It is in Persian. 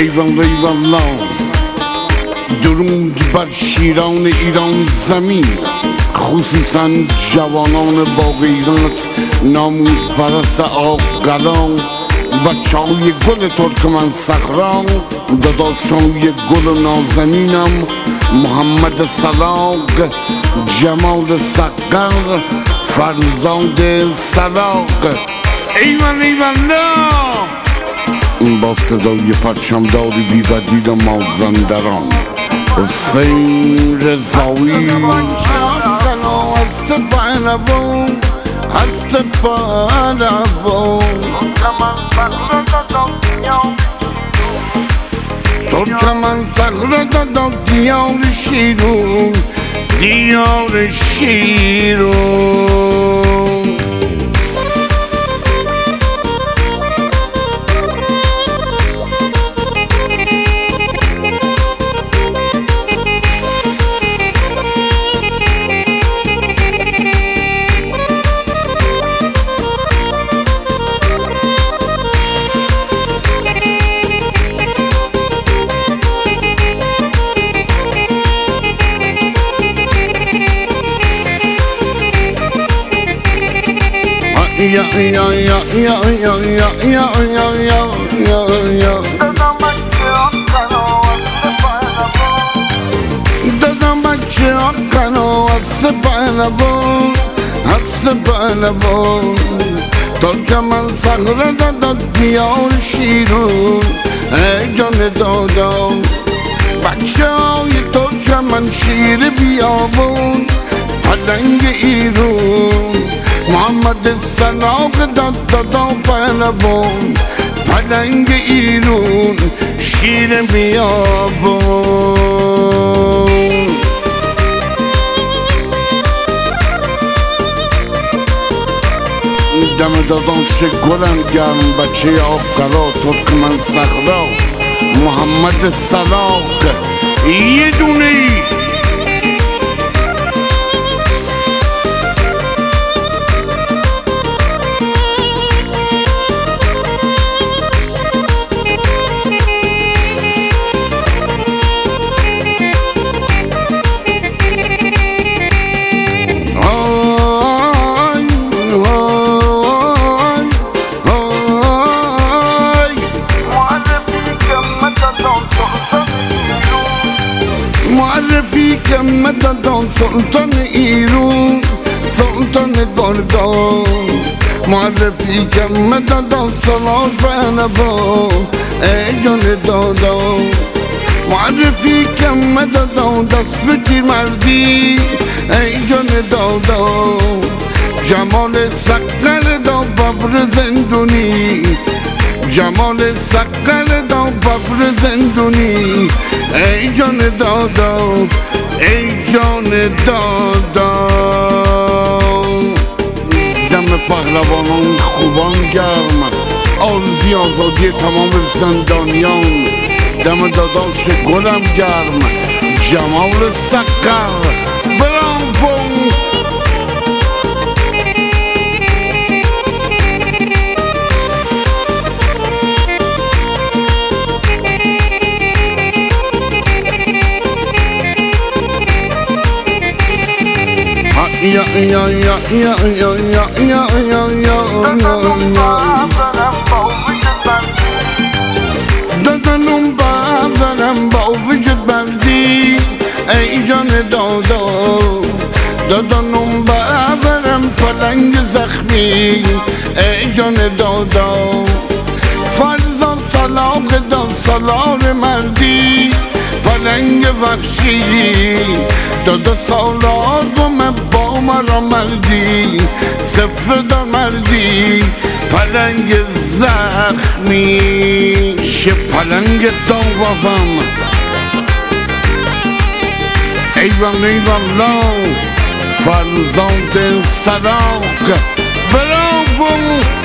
ایوالله درود بر شیران ایران زمین، خصوصا جوانان با غیرت ناموس پرست آقلان، بچه های گل ترکمن صخرا، داداشای گل نازنینم محمد سلاق، جمال سقر، فرزاد سلاق. ایوالله با صدای پرچمداری بی‌بدیل مازندران حسین رضایی. هست پهلوان، هست پهلوان، ترکمن صخره داد دیار شیرون، دیار شیرون. یا یا یا یا یا یا یا یا یا دادم بچه آقا هست پهلوان، هست پهلوان، ترکمن صخره داد دیار شیرون، ای جان دادم بچه های ترکمن شیر بیابون، پلنگ ایرون، محمد سلاق دادا پهلوان، پلنگ ایرون، شیر بیابون. دم داداش گلم گرم بچه آقرا، ترکمن صخرا، محمد سلاق یه دونه ای. معرفی که مددان سلطان ایرون، سلطان گردان، معرفی که مددان سلال پهلوان، ای جان دادان، معرفی که مددان دست به تیر مردی، ای جان دادان، جمال سقر دا ببر زندونی، جمال سقر دا ببر زندونی، ای جان دادا، ای جان دادا. دم پهلوانان خوبان گرم، آرزوی آزادی تمام زندانیان، دم داداش گلم گرم جمال سقر. برافو یا یا یا یا یا یا یا یا یا دادنم بابرم با وجود بردی، ای جان دادا، دادنم بابرم پلنگ زخمی، ای جان دادا، فرزان سلاق دا سالار مردی، پلنگ وحشی، دادا سالار گم با مرا مردی، صفر دا مردی، پلنگ زخمی، شه پلنگ داوازم. ایوالله فرزاد سلاق. برافو